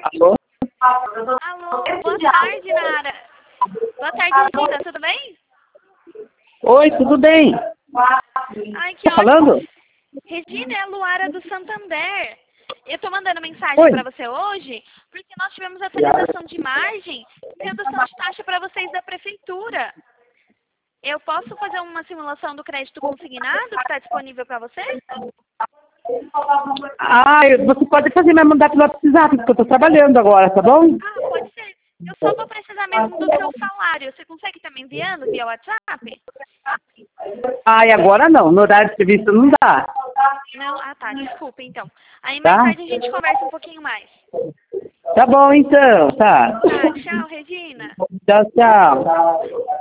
Alô? Alô, boa tarde, Nara. Boa tarde, Regina, tudo bem? Oi, tudo bem? Ai, que Tá ótimo. falando? Regina, é a Luara do Santander. Eu tô mandando mensagem Oi. para você hoje porque nós tivemos atualização de margem e redução de taxa para vocês da prefeitura. Eu posso fazer uma simulação do crédito consignado que está disponível para vocês? Você pode fazer, mas mandar pelo WhatsApp, porque eu tô trabalhando agora, tá bom? Ah, pode ser. Eu só vou precisar mesmo do seu salário. Você consegue estar me enviando via WhatsApp? Agora não, no horário de serviço não dá, Não? Ah, tá. Desculpa, então. Aí mais tá? tarde a gente conversa um pouquinho mais. Tá bom então, tá. Tá, tchau, Regina. Tchau, tchau.